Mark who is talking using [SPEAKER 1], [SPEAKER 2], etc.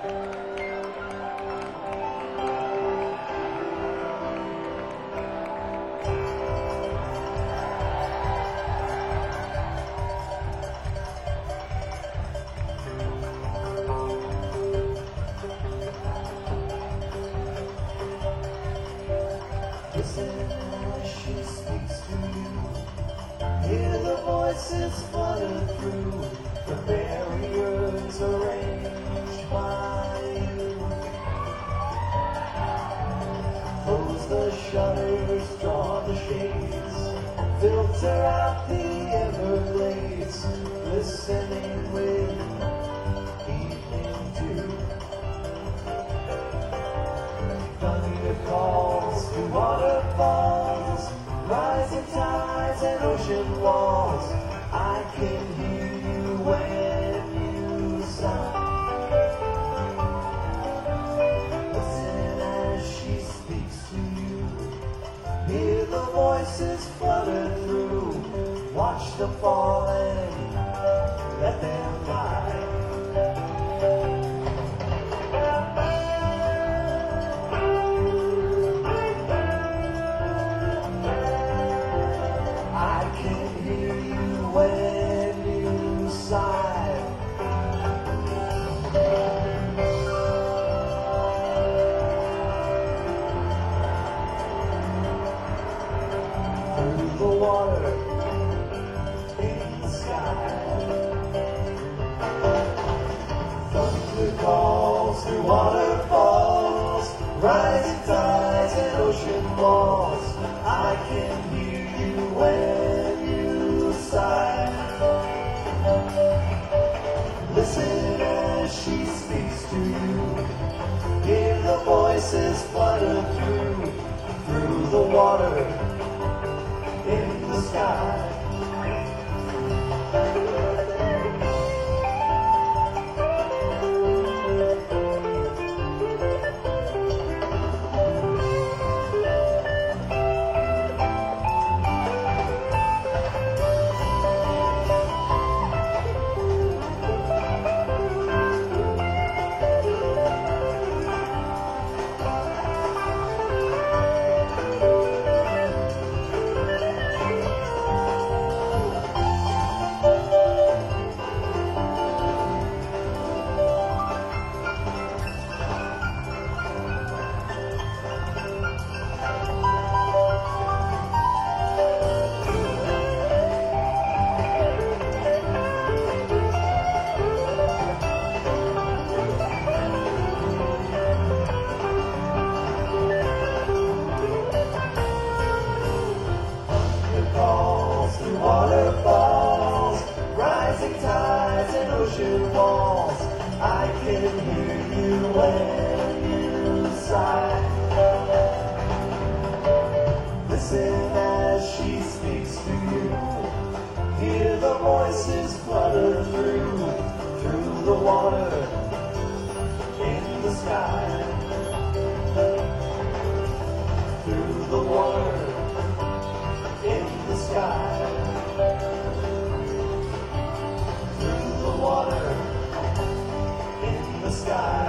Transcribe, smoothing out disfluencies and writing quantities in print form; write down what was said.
[SPEAKER 1] Listen as she speaks to you. Hear the voices flutter through the barriers arranged by you. Close the shutters, draw the shades, filter out the Everglades, listening with evening dew. Thunder calls to waterfalls, rising tides and ocean walls. I can hear you when you sigh. Listen as she speaks to you. Hear the voices flutter through. Watch the falling, let them die. When you sigh, through the water, in the sky, thunder calls through waterfalls, rising tides and ocean walls. I can hear you when you sigh. Listen as she speaks to you. Hear the voices flutter through the water, in the sky. Waterfalls, rising tides and ocean walls. I can hear you when you sigh. Listen as she speaks to you. Hear the voices flutter through the water, in the sky. Through the water, in the sky. Through the water, in the sky.